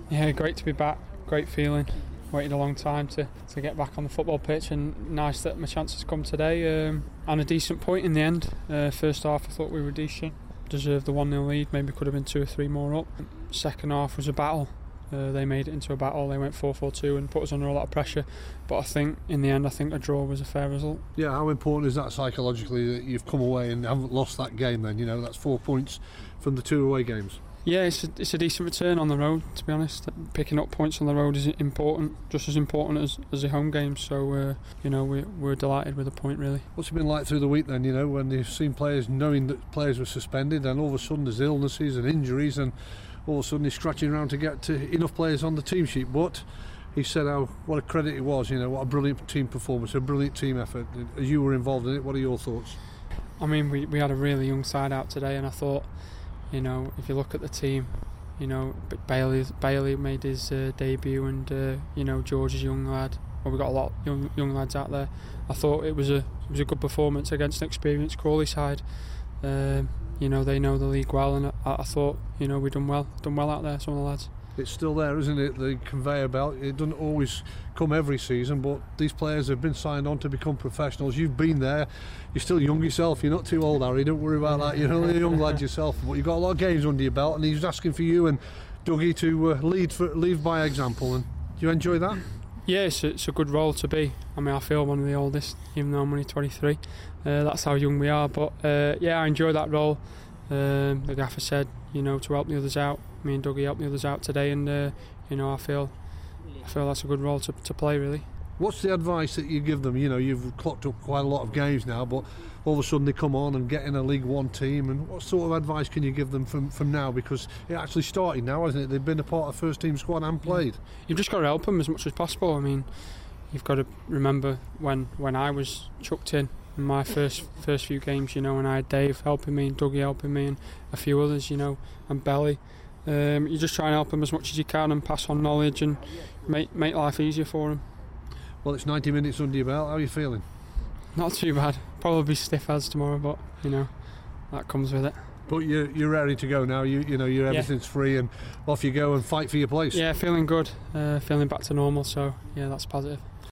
Yeah, great to be back. Great feeling. Waited a long time to get back on the football pitch, and nice that my chance has come today. And a decent point in the end. First half I thought we were decent. Deserved the 1-0 lead, maybe could have been 2 or 3 more up. Second half was a battle. They made it into a battle. They went 4-4-2 and put us under a lot of pressure. But I think in the end, a draw was a fair result. Yeah, how important is that psychologically that you've come away and haven't lost that game then? You know, that's 4 points from the 2 away games. Yeah, it's a decent return on the road, to be honest. Picking up points on the road is important, just as important as the home games. So, we're delighted with the point, really. What's it been like through the week then, when you've seen players, knowing that players were suspended, and all of a sudden there's illnesses and injuries, and all of a sudden he's scratching around to get to enough players on the team sheet? But he said what a credit it was, what a brilliant team performance, a brilliant team effort. As you were involved in it, what are your thoughts? I mean, we had a really young side out today, and I thought, if you look at the team, Bailey made his debut, and George is a young lad. Well, we got a lot of young lads out there. I thought it was a good performance against an experienced Crawley side. They know the league well, and I thought we done well out there. Some of the lads. It's still there, isn't it? The conveyor belt. It doesn't always come every season, but these players have been signed on to become professionals. You've been there. You're still young yourself. You're not too old, Harry. Don't worry about that. You're only a young lad yourself, but you've got a lot of games under your belt, and he's asking for you and Dougie to lead by example. And do you enjoy that? Yeah, it's a good role to be. I mean, I feel one of the oldest, even though I'm only 23. That's how young we are. But I enjoy that role. The gaffer said, to help the others out. Me and Dougie helped the others out today, and I feel that's a good role to play, really. What's the advice that you give them? You've clocked up quite a lot of games now, but all of a sudden they come on and get in a League One team, and what sort of advice can you give them from now? Because it actually started now, hasn't it? They've been a part of the first team squad and played. You've just got to help them as much as possible. I mean, you've got to remember when I was chucked in my first few games, and I had Dave helping me and Dougie helping me and a few others, and Belly. You just try and help them as much as you can and pass on knowledge and make life easier for them. Well, it's 90 minutes under your belt. How are you feeling? Not too bad. Probably stiff as tomorrow, but that comes with it. But you're ready to go now. Everything's free and off you go and fight for your place. Yeah, feeling good. Feeling back to normal. So yeah, that's positive.